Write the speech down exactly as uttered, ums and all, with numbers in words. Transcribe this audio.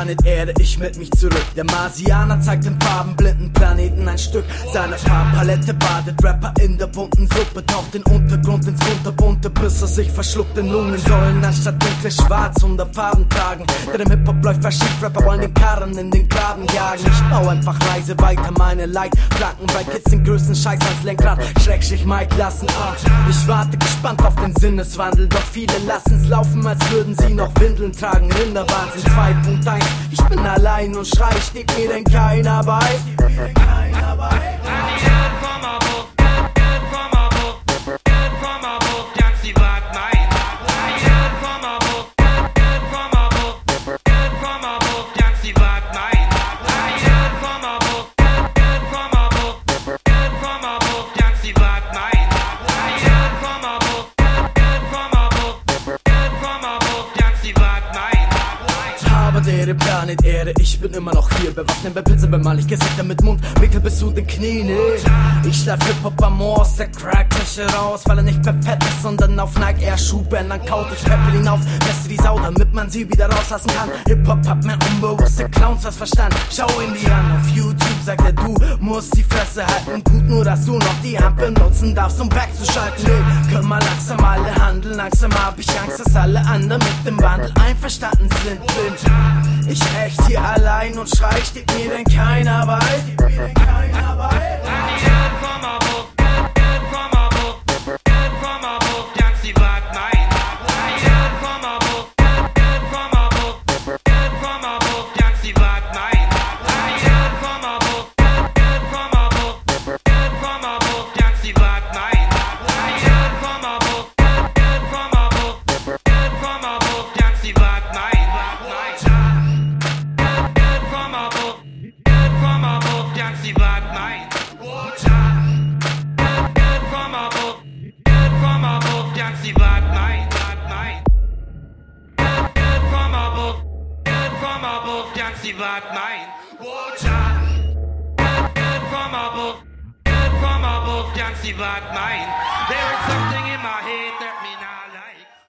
Planet Erde, ich meld mich zurück. Der Marsianer zeigt den farbenblinden Planeten ein Stück seiner Farbpalette, badet Rapper in der bunten Suppe, taucht den Untergrund ins Unterbunte, bis er sich verschluckt. In Lungen sollen anstatt dunkle schwarz hundert Farben tragen. Der im Hip-Hop läuft verschiebt, Rapper wollen den Karren in den Graben jagen. Ich bau einfach leise weiter meine Leitplanken, weil Kids den größten Scheiß ans Lenkrad Schrägstrich Mike lassen. Ah, ich warte gespannt auf den Sinneswandel, doch viele lassen's laufen, als würden sie noch Windeln tragen. Rinderwahnsinn zwei Punkt eins, ich bin allein und schrei, steht mir denn keiner bei? Steht mir denn keiner bei? Der Planet Erde, ich bin immer noch hier. Bewaffnet bei Pilze, bemal ich Gesichter mit Mundwinkel bis zu den Knien. Ich schlaf Hip-Hop am Ohr aus der Crack-Tasche raus, weil er nicht per Fett ist, sondern auf Nike Air Schuhbändern kaut. Ich peppel ihn auf, lässt die Sau, damit man sie wieder rauslassen kann. Hip-Hop hat mehr unbewusste Clowns was Verstand. Schau in die an, auf YouTube sagt er, du musst die Fresse halten. Gut nur, dass du noch die Hand benutzen darfst, um wegzuschalten. Nee, können wir langsam alle handeln, langsam hab ich Angst, dass alle anderen mit dem Wandel einverstanden sind. Ich echt hier allein und schrei, steht mir denn keiner bei? Steht mir denn keiner bei? Sie wagt mein Watcher. Good from above, good from above, can see what mine. There is something in my head.